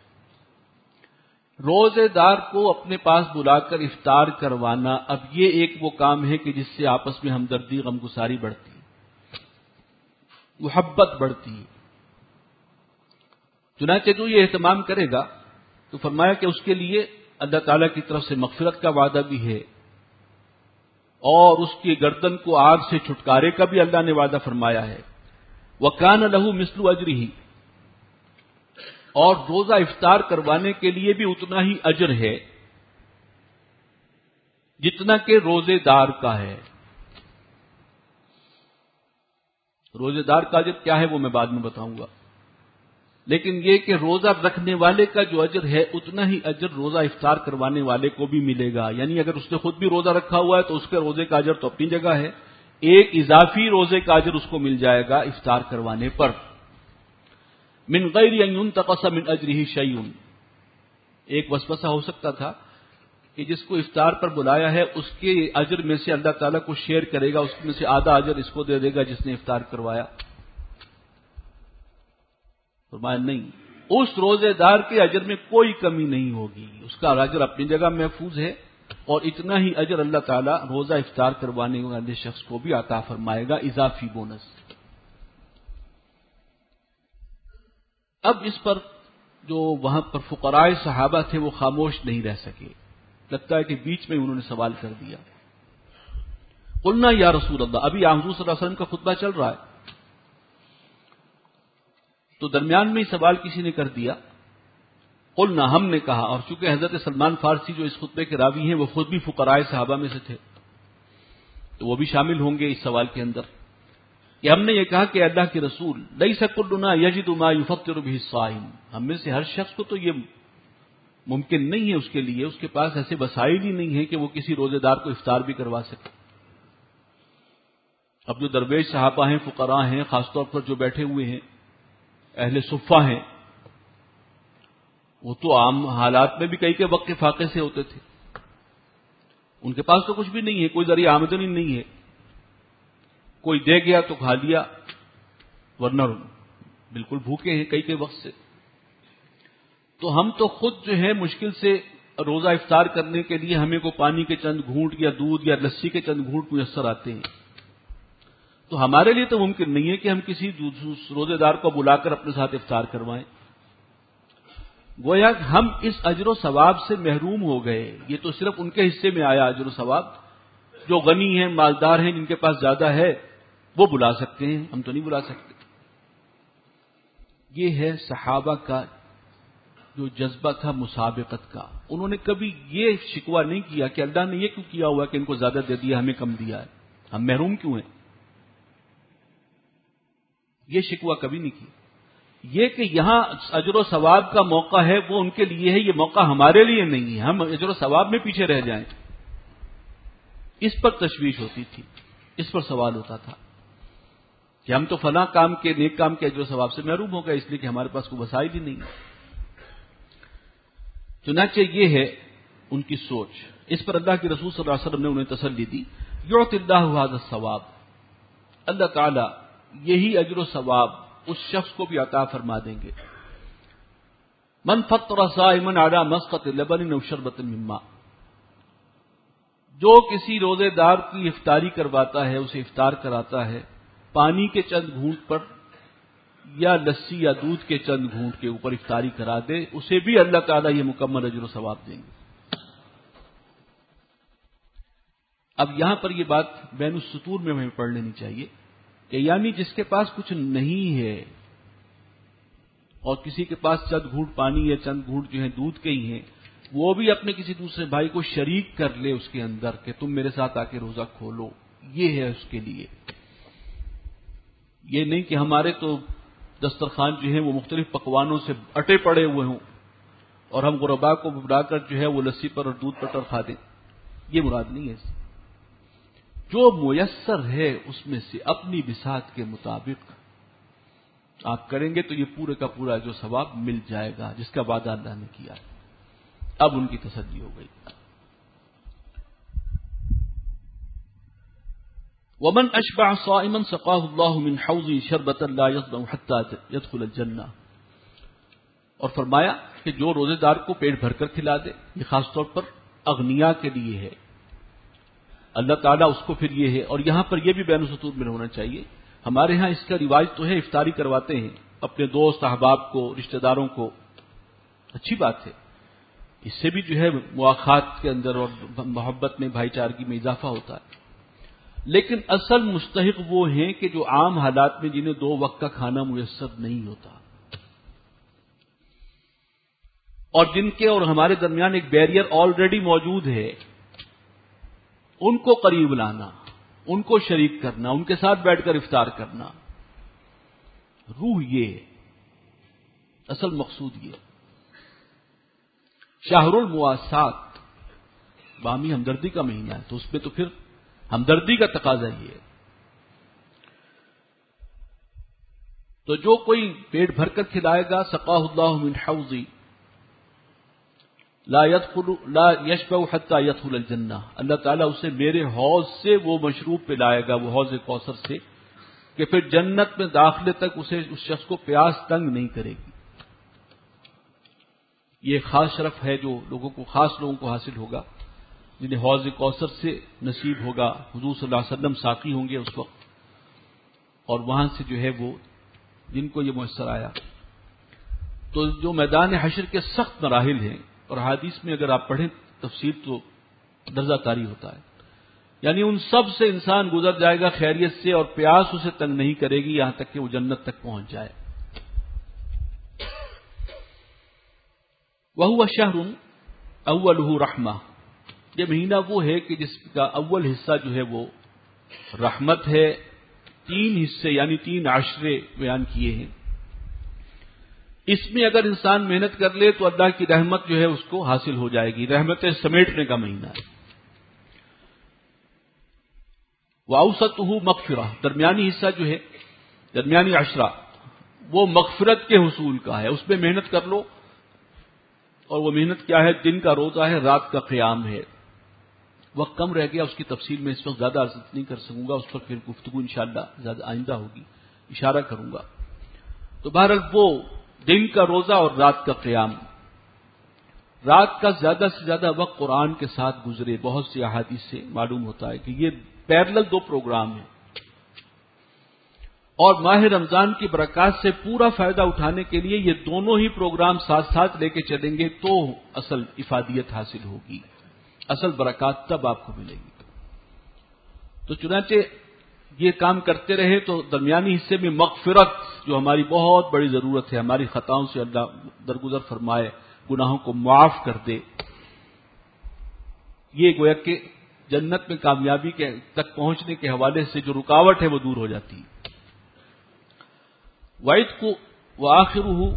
S2: روزے دار کو اپنے پاس بلا کر افطار کروانا، اب یہ ایک وہ کام ہے کہ جس سے آپس میں ہمدردی غمگساری بڑھتی ہے، محبت بڑھتی ہے. چنانچہ جو یہ اہتمام کرے گا تو فرمایا کہ اس کے لیے اللہ تعالیٰ کی طرف سے مغفرت کا وعدہ بھی ہے، اور اس کی گردن کو آگ سے چھٹکارے کا بھی اللہ نے وعدہ فرمایا ہے. وَكَانَ لَهُ مِثْلُ أَجْرِهِ، اور روزہ افطار کروانے کے لیے بھی اتنا ہی اجر ہے جتنا کہ روزے دار کا ہے. روزے دار کا اجر کیا ہے وہ میں بعد میں بتاؤں گا، لیکن یہ کہ روزہ رکھنے والے کا جو اجر ہے اتنا ہی اجر روزہ افطار کروانے والے کو بھی ملے گا. یعنی اگر اس نے خود بھی روزہ رکھا ہوا ہے تو اس کے روزے کا اجر تو اپنی جگہ ہے، ایک اضافی روزے کا اجر اس کو مل جائے گا افطار کروانے پر. من غیر ان ينتقص من اجرہ شیء، ایک وسوسہ ہو سکتا تھا کہ جس کو افطار پر بلایا ہے اس کے اجر میں سے اللہ تعالیٰ کو شیئر کرے گا، اس میں سے آدھا اجر اس کو دے دے گا جس نے افطار کروایا. فرمایا نہیں، اس روزے دار کے اجر میں کوئی کمی نہیں ہوگی، اس کا اجر اپنی جگہ محفوظ ہے، اور اتنا ہی اجر اللہ تعالیٰ روزہ افطار کروانے والے شخص کو بھی عطا فرمائے گا، اضافی بونس. اب اس پر جو وہاں پر فقراء صحابہ تھے وہ خاموش نہیں رہ سکے، لگتا ہے کہ بیچ میں انہوں نے سوال کر دیا. قلنا یا رسول اللہ، ابھی حضور صلی اللہ علیہ وسلم کا خطبہ چل رہا ہے تو درمیان میں ہی سوال کسی نے کر دیا. قلنا، ہم نے کہا، اور چونکہ حضرت سلمان فارسی جو اس خطبے کے راوی ہیں وہ خود بھی فقراء صحابہ میں سے تھے تو وہ بھی شامل ہوں گے اس سوال کے اندر، کہ ہم نے یہ کہا کہ اللہ کے رسول، لیس کلنا یجد ما یفطر به الصائم، ہم میں سے ہر شخص کو تو یہ ممکن نہیں ہے، اس کے لیے اس کے پاس ایسے وسائل ہی نہیں ہے کہ وہ کسی روزے دار کو افطار بھی کروا سکے. اب جو درویش صحابہ ہیں، فقراء ہیں، خاص طور پر جو بیٹھے ہوئے ہیں اہل صفہ ہیں، وہ تو عام حالات میں بھی کئی کے وقت کے فاقے سے ہوتے تھے. ان کے پاس تو کچھ بھی نہیں ہے، کوئی ذریعہ آمدنی نہیں ہے، کوئی دے گیا تو کھا لیا، ورنہ بالکل بھوکے ہیں کئی کے وقت سے. تو ہم تو خود جو ہے مشکل سے روزہ افطار کرنے کے لیے ہمیں کو پانی کے چند گھونٹ یا دودھ یا لسی کے چند گھونٹ میسر آتے ہیں. تو ہمارے لیے تو ممکن نہیں ہے کہ ہم کسی روزے دار کو بلا کر اپنے ساتھ افطار کروائیں. گویا ہم اس اجر و ثواب سے محروم ہو گئے. یہ تو صرف ان کے حصے میں آیا اجر و ثواب. جو غنی ہیں، مالدار ہیں، جن کے پاس زیادہ ہے وہ بلا سکتے ہیں، ہم تو نہیں بلا سکتے. یہ ہے صحابہ کا جو جذبہ تھا مسابقت کا. انہوں نے کبھی یہ شکوہ نہیں کیا کہ اللہ نے یہ کیوں کیا ہوا کہ ان کو زیادہ دے دیا، ہمیں کم دیا ہے، ہم محروم کیوں ہیں. یہ شکوہ کبھی نہیں کیا. یہ کہ یہاں اجر و ثواب کا موقع ہے وہ ان کے لیے ہے، یہ موقع ہمارے لیے نہیں ہے، ہم اجر و ثواب میں پیچھے رہ جائیں. اس پر تشویش ہوتی تھی، اس پر سوال ہوتا تھا کہ ہم تو فلاں کام کے نیک کام کے اجر و ثواب سے محروم ہو گئے اس لیے کہ ہمارے پاس کوئی وسائل ہی نہیں ہے. چنانچہ یہ ہے ان کی سوچ. اس پر اللہ کے رسول صلی اللہ علیہ وسلم نے انہیں تسلی دی، یعطی اللہ ھذا الثواب، اللہ تعالی یہی اجر و ثواب اس شخص کو بھی عطا فرما دیں گے. من فطر صائما علی مسقط لبن او شربۃ من ماء، جو کسی روزے دار کی افطاری کرواتا ہے، اسے افطار کراتا ہے پانی کے چند گھونٹ پر یا لسی یا دودھ کے چند گھونٹ کے اوپر افطاری کرا دے، اسے بھی اللہ تعالیٰ یہ مکمل اجر و ثواب دیں گے. اب یہاں پر یہ بات بین السطور میں ہمیں پڑھ لینی چاہیے کہ یعنی جس کے پاس کچھ نہیں ہے اور کسی کے پاس چند گھونٹ پانی یا چند گھونٹ جو ہیں دودھ کے ہی ہیں، وہ بھی اپنے کسی دوسرے بھائی کو شریک کر لے اس کے اندر کہ تم میرے ساتھ آ کے روزہ کھولو، یہ ہے اس کے لیے. یہ نہیں کہ ہمارے تو دسترخوان جو ہیں وہ مختلف پکوانوں سے اٹے پڑے ہوئے ہوں اور ہم غرباء کو بلا کر جو ہے وہ لسی پر اور دودھ پر کھا دیں. یہ مراد نہیں ہے. جو میسر ہے اس میں سے اپنی بساط کے مطابق آپ کریں گے تو یہ پورے کا پورا جو ثواب مل جائے گا جس کا وعدہ اللہ نے کیا ہے. اب ان کی تسلی ہو گئی. ومن اشبع صائما سقاه الله من حوض شربة لا يظمأ حتى يدخل الجنة، اور فرمایا کہ جو روزے دار کو پیٹ بھر کر کھلا دے، یہ خاص طور پر اغنیا کے لیے ہے. اللہ تعالیٰ اس کو پھر یہ ہے. اور یہاں پر یہ بھی بین السطور میں ہونا چاہیے، ہمارے ہاں اس کا رواج تو ہے افطاری کرواتے ہیں اپنے دوست احباب کو، رشتہ داروں کو، اچھی بات ہے، اس سے بھی جو ہے مواخات کے اندر اور محبت میں، بھائی چارگی میں اضافہ ہوتا ہے. لیکن اصل مستحق وہ ہیں کہ جو عام حالات میں جنہیں دو وقت کا کھانا میسر نہیں ہوتا اور جن کے اور ہمارے درمیان ایک بیریئر آلریڈی موجود ہے، ان کو قریب لانا، ان کو شریک کرنا، ان کے ساتھ بیٹھ کر افطار کرنا. روح یہ ہے، اصل مقصود یہ. شہر المواسات باہمی ہمدردی کا مہینہ ہے تو اس میں تو پھر ہمدردی کا تقاضا یہ ہے. تو جو کوئی پیٹ بھر کر کھلائے گا، سقاہ اللہ من حوضی لا يدخل لا يشبع حتى يدخل الجنہ، اللہ تعالیٰ اسے میرے حوض سے وہ مشروب پلائے گا، وہ حوض کوثر سے، کہ پھر جنت میں داخلے تک اسے اس شخص کو پیاس تنگ نہیں کرے گی. یہ خاص شرف ہے جو لوگوں کو، خاص لوگوں کو حاصل ہوگا جنہیں حوض کوثر سے نصیب ہوگا. حضور صلی اللہ علیہ وسلم ساقی ہوں گے اس وقت، اور وہاں سے جو ہے وہ جن کو یہ میسر آیا. تو جو میدان حشر کے سخت مراحل ہیں، اور حدیث میں اگر آپ پڑھیں تفسیر تو درجہ طاری ہوتا ہے، یعنی ان سب سے انسان گزر جائے گا خیریت سے اور پیاس اسے تنگ نہیں کرے گی یہاں تک کہ وہ جنت تک پہنچ جائے. وَهُوَ شَهْرٌ أَوَّلُهُ رَحْمَةٌ، یہ مہینہ وہ ہے کہ جس کا اول حصہ جو ہے وہ رحمت ہے. تین حصے یعنی تین عشرے بیان کیے ہیں. اس میں اگر انسان محنت کر لے تو اللہ کی رحمت جو ہے اس کو حاصل ہو جائے گی. رحمتیں سمیٹنے کا مہینہ ہے. وَأَوْسَطُهُ مَغْفِرَةٌ، درمیانی حصہ جو ہے، درمیانی عشرہ، وہ مغفرت کے حصول کا ہے، اس میں محنت کر لو. اور وہ محنت کیا ہے؟ دن کا روزہ ہے، رات کا قیام ہے. وقت کم رہ گیا، اس کی تفصیل میں اس وقت زیادہ عرض نہیں کر سکوں گا، اس پر پھر گفتگو انشاءاللہ زیادہ آئندہ ہوگی، اشارہ کروں گا. تو بہرحال وہ دن کا روزہ اور رات کا قیام، رات کا زیادہ سے زیادہ وقت قرآن کے ساتھ گزرے. بہت سی احادیث سے معلوم ہوتا ہے کہ یہ پیرلل دو پروگرام ہیں، اور ماہ رمضان کی برکات سے پورا فائدہ اٹھانے کے لیے یہ دونوں ہی پروگرام ساتھ ساتھ لے کے چلیں گے تو اصل افادیت حاصل ہوگی، اصل برکات تب آپ کو ملے گی. تو چنانچہ یہ کام کرتے رہے تو درمیانی حصے میں مغفرت، جو ہماری بہت بڑی ضرورت ہے، ہماری خطاؤں سے اللہ درگزر فرمائے، گناہوں کو معاف کر دے، یہ گویا کہ جنت میں کامیابی کے تک پہنچنے کے حوالے سے جو رکاوٹ ہے وہ دور ہو جاتی ہے. وَعِتْقُ وَآخِرُهُ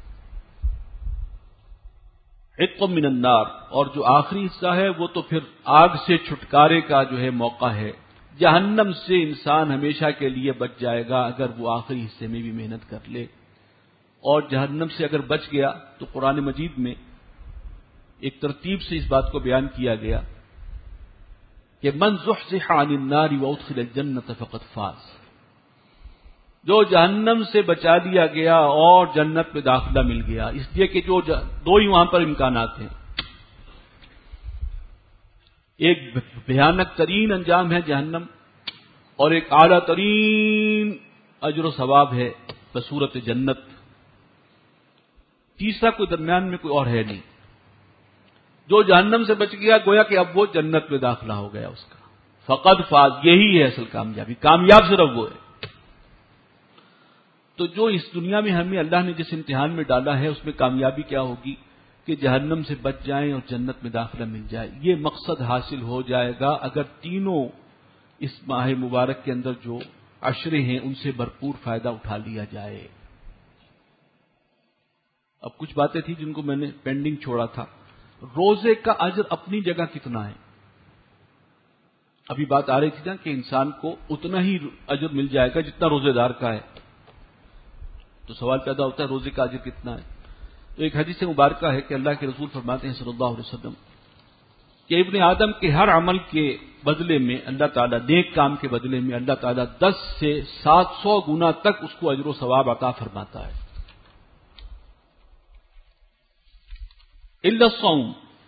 S2: عِتْقٌ مِّنَ النَّارِ، اور جو آخری حصہ ہے وہ تو پھر آگ سے چھٹکارے کا جو ہے موقع ہے. جہنم سے انسان ہمیشہ کے لیے بچ جائے گا اگر وہ آخری حصے میں بھی محنت کر لے. اور جہنم سے اگر بچ گیا تو قرآن مجید میں ایک ترتیب سے اس بات کو بیان کیا گیا کہ من زحزح عن النار وادخل الجنۃ فقد فاز، جو جہنم سے بچا دیا گیا اور جنت میں داخلہ مل گیا. اس لیے کہ جو دو ہی وہاں پر امکانات ہیں، ایک بھیانک ترین انجام ہے جہنم، اور ایک اعلیٰ ترین اجر و ثواب ہے بصورت جنت. تیسرا کوئی درمیان میں کوئی اور ہے نہیں. جو جہنم سے بچ گیا گویا کہ اب وہ جنت میں داخلہ ہو گیا اس کا، فقد فاز، یہی ہے اصل کامیابی. کامیاب صرف وہ ہے. تو جو اس دنیا میں ہمیں اللہ نے جس امتحان میں ڈالا ہے اس میں کامیابی کیا ہوگی کہ جہنم سے بچ جائیں اور جنت میں داخلہ مل جائے. یہ مقصد حاصل ہو جائے گا اگر تینوں اس ماہ مبارک کے اندر جو عشرے ہیں ان سے بھرپور فائدہ اٹھا لیا جائے. اب کچھ باتیں تھیں جن کو میں نے پینڈنگ چھوڑا تھا. روزے کا اجر اپنی جگہ کتنا ہے؟ ابھی بات آ رہی تھی نا کہ انسان کو اتنا ہی اجر مل جائے گا جتنا روزے دار کا ہے. تو سوال پیدا ہوتا ہے روزے کا اجر کتنا ہے؟ تو ایک حدیث مبارکہ ہے کہ اللہ کے رسول فرماتے ہیں صلی اللہ علیہ وسلم کہ ابن آدم کے ہر عمل کے بدلے میں اللہ تعالیٰ، نیک کام کے بدلے میں اللہ تعالیٰ دس سے سات سو گنا تک اس کو اجر و ثواب عطا فرماتا ہے. الا الصوم،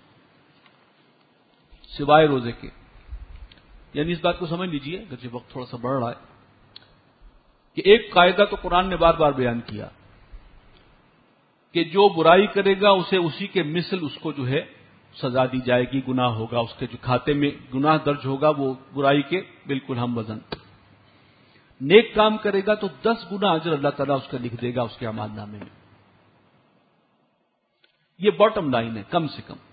S2: سوائے روزے کے. یعنی اس بات کو سمجھ لیجئے اگرچہ وقت تھوڑا سا بڑھ رہا ہے کہ ایک قاعدہ تو قرآن نے بار بار بیان کیا کہ جو برائی کرے گا اسے اسی کے مثل اس کو جو ہے سزا دی جائے گی، گناہ ہوگا اس کے جو کھاتے میں گناہ درج ہوگا وہ برائی کے بالکل ہم وزن. نیک کام کرے گا تو دس گنا اجر اللہ تعالیٰ اس کا لکھ دے گا اس کے اعمال نامے میں. یہ باٹم لائن ہے کم سے کم.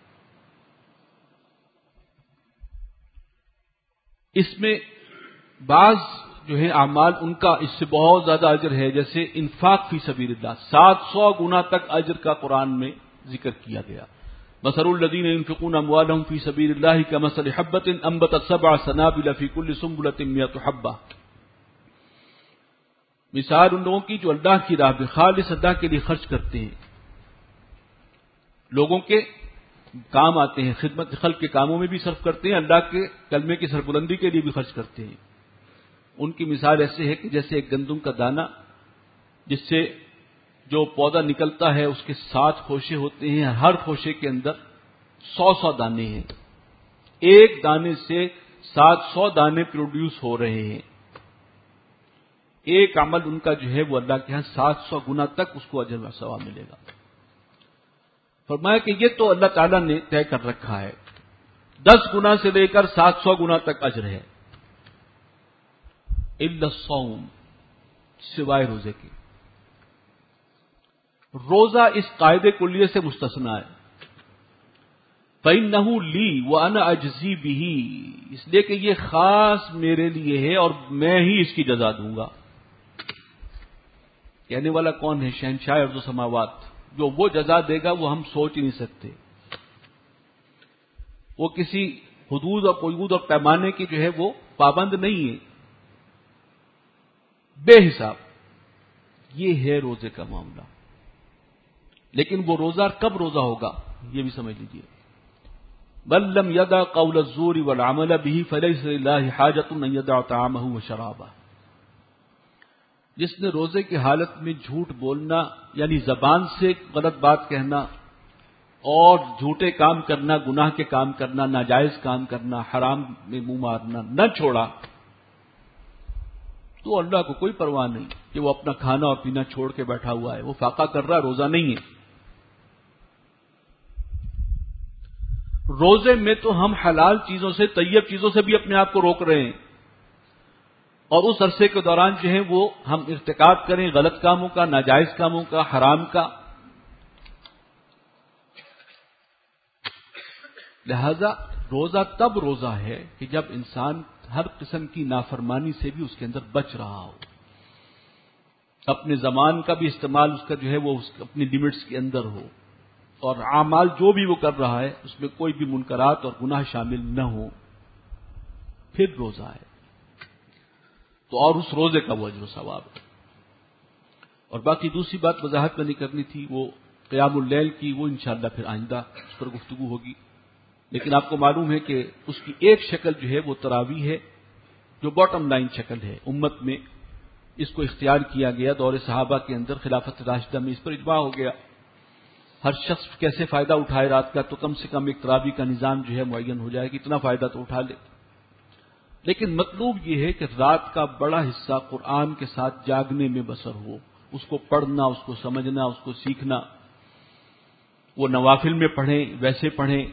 S2: اس میں بعض جو ہے اعمال ان کا اس سے بہت زیادہ اجر ہے، جیسے انفاق فی سبیل اللہ، سات سو گنا تک اجر کا قرآن میں ذکر کیا گیا. مثل الذین ينفقون اموالهم فی سبیل اللہ کمثل حبۃ انبتت سبع سنابل فی کل سنبلۃ مئۃ حبۃ. مثال ان لوگوں کی جو اللہ کی راہ میں خالص اللہ کے لیے خرچ کرتے ہیں، لوگوں کے کام آتے ہیں، خدمت خلق کے کاموں میں بھی صرف کرتے ہیں، اللہ کے کلمے کی سربلندی کے لیے بھی خرچ کرتے ہیں. ان کی مثال ایسے ہے کہ جیسے ایک گندم کا دانہ جس سے جو پودا نکلتا ہے اس کے سات خوشے ہوتے ہیں، ہر خوشے کے اندر سو سو دانے ہیں. ایک دانے سے سات سو دانے پروڈیوس ہو رہے ہیں. ایک عمل ان کا جو ہے وہ اللہ کے ہاں سات سو گنا تک اس کو اجر و ثواب ملے گا. فرمایا کہ یہ تو اللہ تعالیٰ نے طے کر رکھا ہے، دس گنا سے لے کر سات سو گنا تک اجر ہے. الا الصوم، سوائے روزے کے. روزہ اس قاعدے کلیے سے مستثنا ہے. فَإِنَّهُ لِي وَأَنَا أَجْزِي بِهِ، اس لیے کہ یہ خاص میرے لیے ہے اور میں ہی اس کی جزا دوں گا. کہنے والا کون ہے؟ شہنشاہ ارض و سماوات. جو وہ جزا دے گا وہ ہم سوچ ہی نہیں سکتے. وہ کسی حدود اور قیود اور پیمانے کی جو ہے وہ پابند نہیں ہے، بے حساب۔ یہ ہے روزے کا معاملہ۔ لیکن وہ روزہ کب روزہ ہوگا یہ بھی سمجھ لیجیے۔ بل لم يدع قول الزور والعمل به فليس لله حاجة ان يدع طعامه وشرابه۔ جس نے روزے کی حالت میں جھوٹ بولنا یعنی زبان سے غلط بات کہنا اور جھوٹے کام کرنا، گناہ کے کام کرنا، ناجائز کام کرنا، حرام میں منہ مارنا نہ چھوڑا تو اللہ کو کوئی پرواہ نہیں کہ وہ اپنا کھانا اور پینا چھوڑ کے بیٹھا ہوا ہے، وہ فاقہ کر رہا، روزہ نہیں ہے۔ روزے میں تو ہم حلال چیزوں سے، طیب چیزوں سے بھی اپنے آپ کو روک رہے ہیں، اور اس عرصے کے دوران جو ہے وہ ہم ارتکاب کریں غلط کاموں کا، ناجائز کاموں کا، حرام کا۔ لہذا روزہ تب روزہ ہے کہ جب انسان ہر قسم کی نافرمانی سے بھی اس کے اندر بچ رہا ہو، اپنے زمان کا بھی استعمال اس کا جو ہے وہ اس اپنی لمٹس کے اندر ہو، اور اعمال جو بھی وہ کر رہا ہے اس میں کوئی بھی منکرات اور گناہ شامل نہ ہو، پھر روزہ ہے تو اور اس روزے کا وہ اجر و ثواب ہے۔ اور باقی دوسری بات وضاحت میں نہیں کرنی تھی، وہ قیام اللیل کی، وہ انشاءاللہ پھر آئندہ اس پر گفتگو ہوگی۔ لیکن آپ کو معلوم ہے کہ اس کی ایک شکل جو ہے وہ تراویح ہے، جو باٹم لائن شکل ہے، امت میں اس کو اختیار کیا گیا، دور صحابہ کے اندر خلافت راشدہ میں اس پر اجماع ہو گیا۔ ہر شخص کیسے فائدہ اٹھائے رات کا، تو کم سے کم ایک تراویح کا نظام جو ہے معین ہو جائے کہ اتنا فائدہ تو اٹھا لے۔ لیکن مطلوب یہ ہے کہ رات کا بڑا حصہ قرآن کے ساتھ جاگنے میں بسر ہو، اس کو پڑھنا، اس کو سمجھنا، اس کو سیکھنا۔ وہ نوافل میں پڑھیں، ویسے پڑھیں،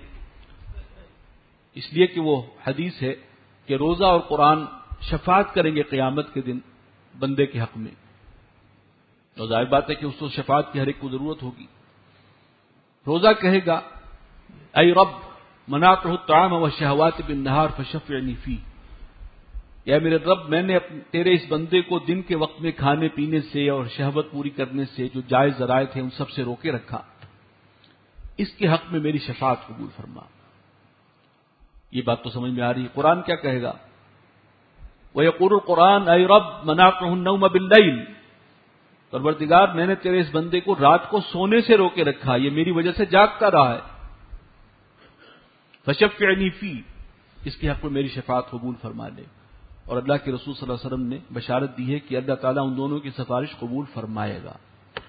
S2: اس لیے کہ وہ حدیث ہے کہ روزہ اور قرآن شفاعت کریں گے قیامت کے دن بندے کے حق میں۔ تو ظاہر بات ہے کہ اس کو شفاعت کی ہر ایک کو ضرورت ہوگی۔ روزہ کہے گا اے رب منعته الطعام والشهوات بالنهار فشفعنی فيه، یا میرے رب میں نے تیرے اس بندے کو دن کے وقت میں کھانے پینے سے اور شہوت پوری کرنے سے جو جائز ذرائع تھے ان سب سے روکے رکھا، اس کے حق میں میری شفاعت قبول فرما۔ یہ بات تو سمجھ میں آ رہی ہے۔ قرآن کیا کہے گا؟ وَيَقُولُ الْقُرْآنُ اے رب مَنَعْتُهُ النَّوْمَ بِاللَّيْلِ، پروردگار میں نے تیرے اس بندے کو رات کو سونے سے روکے رکھا، یہ میری وجہ سے جاگتا رہا ہے۔ فَشَفِّعْنِي فِيهِ، اس کے حق میں میری شفاعت قبول فرما لے۔ اور اللہ کے رسول صلی اللہ علیہ وسلم نے بشارت دی ہے کہ اللہ تعالیٰ ان دونوں کی سفارش قبول فرمائے گا۔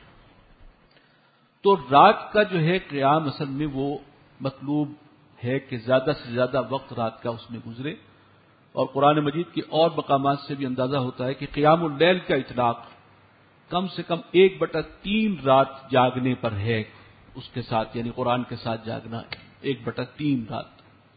S2: تو رات کا جو ہے قیام اصل میں وہ مطلوب ہے کہ زیادہ سے زیادہ وقت رات کا اس میں گزرے، اور قرآن مجید کے اور مقامات سے بھی اندازہ ہوتا ہے کہ قیام اللیل کا اطلاق کم سے کم ایک بٹا تین رات جاگنے پر ہے، اس کے ساتھ یعنی قرآن کے ساتھ جاگنا ایک بٹا تین رات۔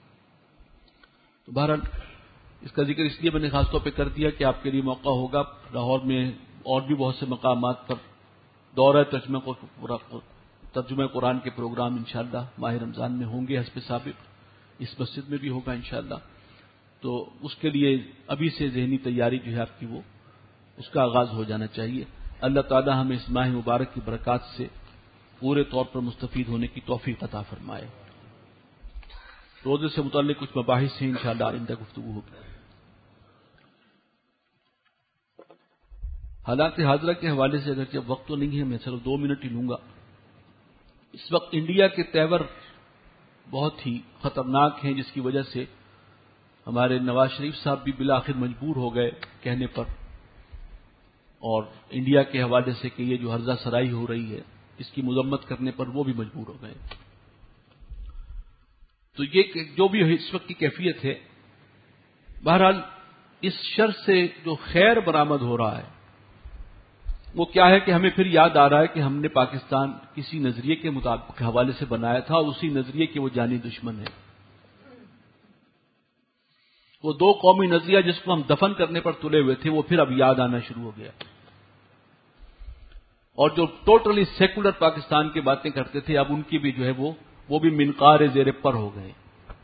S2: تو بہرحال اس کا ذکر اس لیے میں نے خاص طور پہ کر دیا کہ آپ کے لیے موقع ہوگا لاہور میں اور بھی بہت سے مقامات پر دورہ ترجمہ ترجمہ قرآن کے پروگرام انشاءاللہ ماہ رمضان میں ہوں گے حسب سابق، اس مسجد میں بھی ہوگا انشاءاللہ۔ تو اس کے لیے ابھی سے ذہنی تیاری جو ہے آپ کی وہ اس کا آغاز ہو جانا چاہیے۔ اللہ تعالی ہمیں اس ماہ مبارک کی برکات سے پورے طور پر مستفید ہونے کی توفیق عطا فرمائے۔ روزے سے متعلق کچھ مباحث ہیں انشاءاللہ آئندہ گفتگو ہوگی۔ حالات حاضرہ کے حوالے سے اگرچہ وقت تو نہیں ہے، میں صرف دو منٹ ہی لوں گا۔ اس وقت انڈیا کے تیور بہت ہی خطرناک ہیں، جس کی وجہ سے ہمارے نواز شریف صاحب بھی بالآخر مجبور ہو گئے کہنے پر، اور انڈیا کے حوالے سے کہ یہ جو ہرزہ سرائی ہو رہی ہے اس کی مذمت کرنے پر وہ بھی مجبور ہو گئے۔ تو یہ جو بھی اس وقت کی کیفیت ہے، بہرحال اس شر سے جو خیر برآمد ہو رہا ہے وہ کیا ہے کہ ہمیں پھر یاد آ رہا ہے کہ ہم نے پاکستان کسی نظریے کے مطابق حوالے سے بنایا تھا، اور اسی نظریے کے وہ جانی دشمن ہے۔ وہ دو قومی نظریہ جس کو ہم دفن کرنے پر تلے ہوئے تھے وہ پھر اب یاد آنا شروع ہو گیا، اور جو ٹوٹلی سیکولر پاکستان کی باتیں کرتے تھے اب ان کی بھی جو ہے وہ وہ بھی منقار زیر پر ہو گئے۔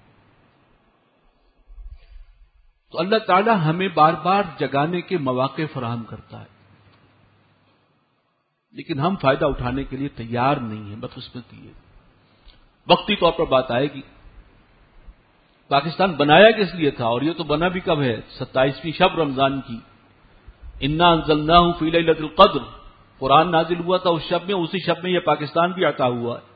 S2: تو اللہ تعالی ہمیں بار بار جگانے کے مواقع فراہم کرتا ہے، لیکن ہم فائدہ اٹھانے کے لیے تیار نہیں ہیں، بدقسمتی ہے۔ وقتی طور پر بات آئے گی پاکستان بنایا کس لیے تھا؟ اور یہ تو بنا بھی کب ہے؟ ستائیسویں شب رمضان کی. انا انزلناہ فی لیلۃ القدر، قرآن نازل ہوا تھا اس شب میں، اسی شب میں یہ پاکستان بھی عطا ہوا ہے.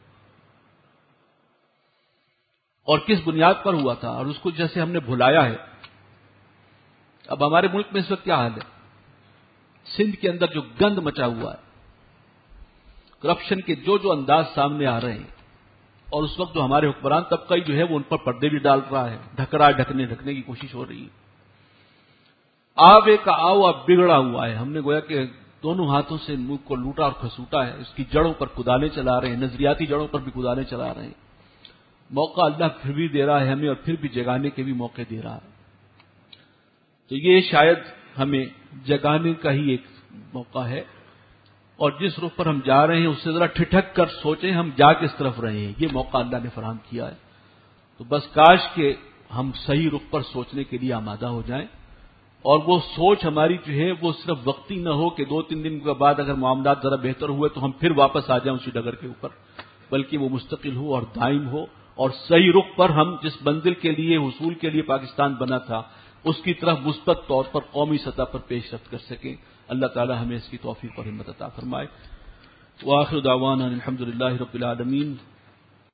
S2: اور کس بنیاد پر ہوا تھا، اور اس کو جیسے ہم نے بھلایا ہے. اب ہمارے ملک میں اس وقت کیا حال ہے؟ سندھ کے اندر جو گند مچا ہوا ہے، کرپشن کے جو جو انداز سامنے آ رہے ہیں، اور اس وقت جو ہمارے حکمران طبقہ جو ہے وہ ان پر پردے بھی ڈال رہا ہے، ڈھک رہا ہے، ڈھکنے ڈھکنے کی کوشش ہو رہی ہے. آوے کا آو اب بگڑا ہوا ہے. ہم نے گویا کہ دونوں ہاتھوں سے ملک کو لوٹا اور کھسوٹا ہے، اس کی جڑوں پر کدالیں چلا رہے ہیں، نظریاتی جڑوں پر بھی کدالیں چلا رہے ہیں. موقع اللہ پھر بھی دے رہا ہے ہمیں، اور پھر بھی جگانے کے بھی موقع دے رہا ہے. تو یہ شاید ہمیں جگانے کا ہی ایک موقع ہے، اور جس رخ پر ہم جا رہے ہیں اس سے ذرا ٹھٹک کر سوچیں ہم جا کس طرف رہے ہیں. یہ موقع اللہ نے فراہم کیا ہے. تو بس کاش کہ ہم صحیح رخ پر سوچنے کے لیے آمادہ ہو جائیں، اور وہ سوچ ہماری جو ہے وہ صرف وقتی نہ ہو کہ دو تین دن کے بعد اگر معاملات ذرا بہتر ہوئے تو ہم پھر واپس آ جائیں اسی ڈگر کے اوپر، بلکہ وہ مستقل ہو اور دائم ہو، اور صحیح رخ پر ہم جس منزل کے لیے حصول کے لیے پاکستان بنا تھا اس کی طرف مثبت طور پر قومی سطح پر پیش رفت کر سکیں. اللہ تعالی ہمیں اس کی توفیق اور ہمت عطا فرمائے. وآخر دعوانا الحمد للہ رب العالمین.